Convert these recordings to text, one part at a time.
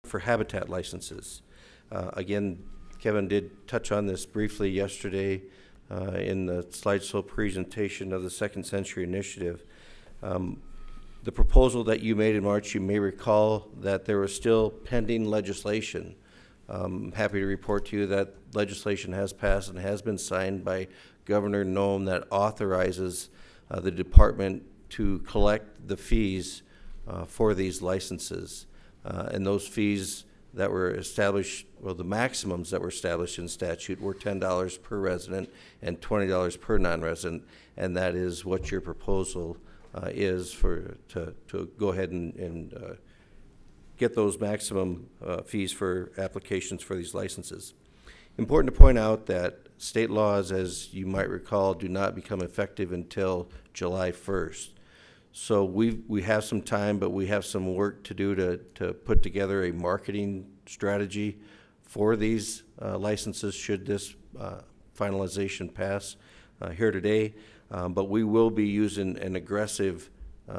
for habitat licenses. Again, Kevin did touch on this briefly yesterday in the slideshow presentation of the Second Century Initiative. The proposal that you made in March, you may recall that there was still pending legislation. I'm happy to report to you that legislation has passed and has been signed by Governor Noem that authorizes the department to collect the fees for these licenses. And those fees that were established, well, the maximums that were established in statute were $10 per resident and $20 per non-resident, and that is what your proposal is to go ahead and get those maximum fees for applications for these licenses. Important to point out that state laws, as you might recall, do not become effective until July 1st. So we have some time, but we have some work to do to put together a marketing strategy for these licenses should this finalization pass here today. But we will be using an aggressive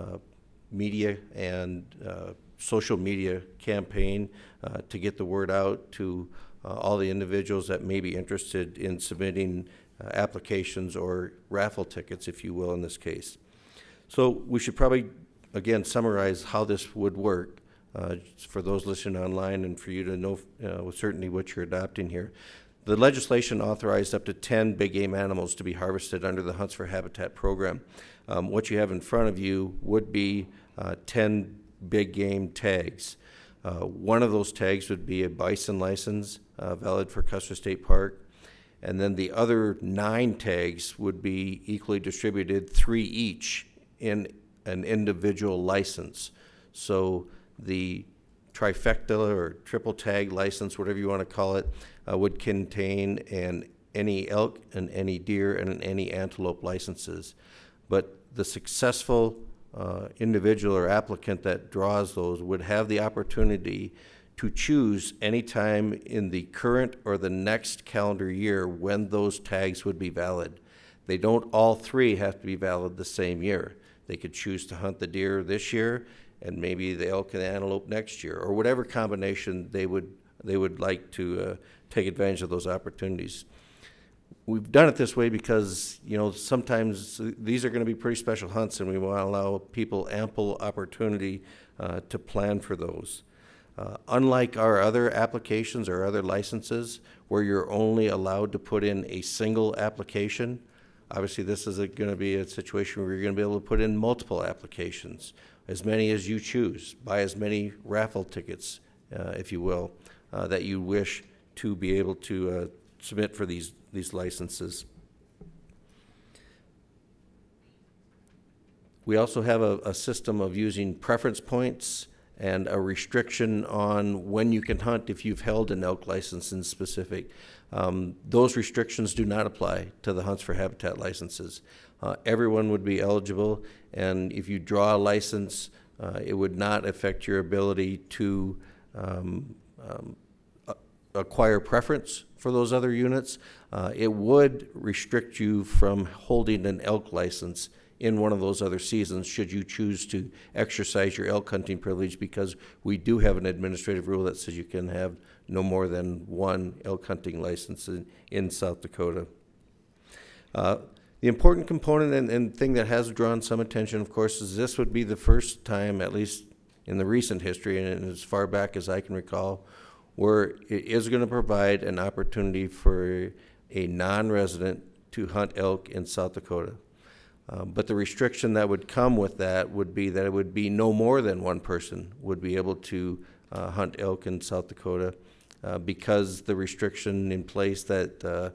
media and social media campaign to get the word out to all the individuals that may be interested in submitting applications or raffle tickets, if you will, in this case. So we should probably, again, summarize how this would work for those listening online and for you to know certainly what you're adopting here. The legislation authorized up to 10 big game animals to be harvested under the Hunts for Habitat program. What you have in front of you would be 10 big game tags. One of those tags would be a bison license, valid for Custer State Park. And then the other 9 tags would be equally distributed, 3 each in an individual license. So the trifecta or triple tag license, whatever you want to call it, would contain any elk and any deer and any antelope licenses. But the successful individual or applicant that draws those would have the opportunity to choose any time in the current or the next calendar year when those tags would be valid. They don't all 3 have to be valid the same year. They could choose to hunt the deer this year and maybe the elk and the antelope next year, or whatever combination they would like to take advantage of those opportunities. We've done it this way because, you know, sometimes these are going to be pretty special hunts, and we want to allow people ample opportunity to plan for those. Unlike our other applications or other licenses where you're only allowed to put in a single application, obviously this is going to be a situation where you're going to be able to put in multiple applications, as many as you choose, buy as many raffle tickets, if you will, that you wish to be able to submit for these licenses. We also have a system of using preference points and a restriction on when you can hunt if you've held an elk license in specific. Those restrictions do not apply to the Hunts for Habitat licenses. Everyone would be eligible, and if you draw a license, it would not affect your ability to acquire preference for those other units. It would restrict you from holding an elk license in one of those other seasons should you choose to exercise your elk hunting privilege, because we do have an administrative rule that says you can have no more than 1 elk hunting license in South Dakota. The important component and thing that has drawn some attention, of course, is this would be the first time, at least in the recent history and as far back as I can recall, where it is going to provide an opportunity for a non-resident to hunt elk in South Dakota. But the restriction that would come with that would be that it would be no more than 1 person would be able to hunt elk in South Dakota, because the restriction in place that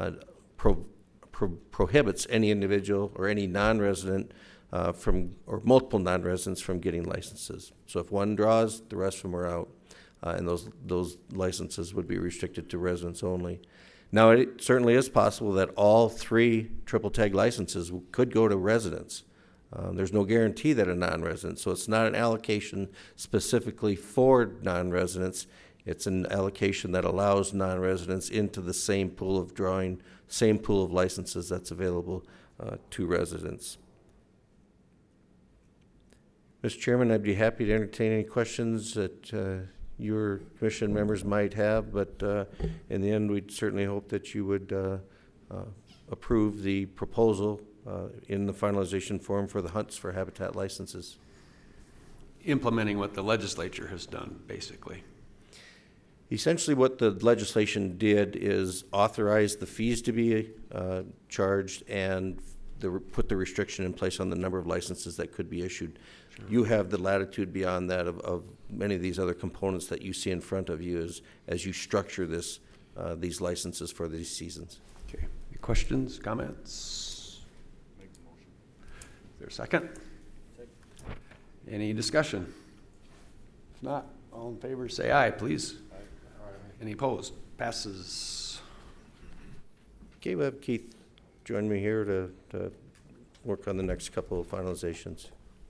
prohibits any individual or any non-resident or multiple non-residents from getting licenses. So if 1 draws, the rest of them are out, and those licenses would be restricted to residents only. Now, it certainly is possible that all 3 triple tag licenses could go to residents. There's no guarantee that a non-resident, so it's not an allocation specifically for non-residents. It's an allocation that allows non-residents into the same pool of drawing, same pool of licenses that's available to residents. Mr. Chairman, I'd be happy to entertain any questions that your commission members might have, but in the end, we'd certainly hope that you would approve the proposal in the finalization form for the hunts for habitat licenses. Implementing what the legislature has done, basically. Essentially, what the legislation did is authorize the fees to be charged and put the restriction in place on the number of licenses that could be issued. Sure. You have the latitude beyond that of many of these other components that you see in front of you as you structure this these licenses for these seasons. Okay. Any questions, comments? Make the motion. Is there a second? Second. Any discussion? If not, all in favor say aye, please. Aye. Any opposed? Passes. Okay, we'll have Keith join me here to work on the next couple of finalizations.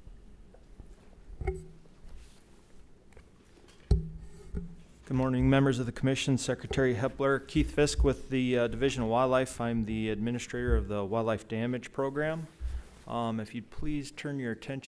Good morning, members of the Commission. Secretary Hepler, Keith Fisk with the Division of Wildlife. I'm the administrator of the Wildlife Damage Program. If you'd please turn your attention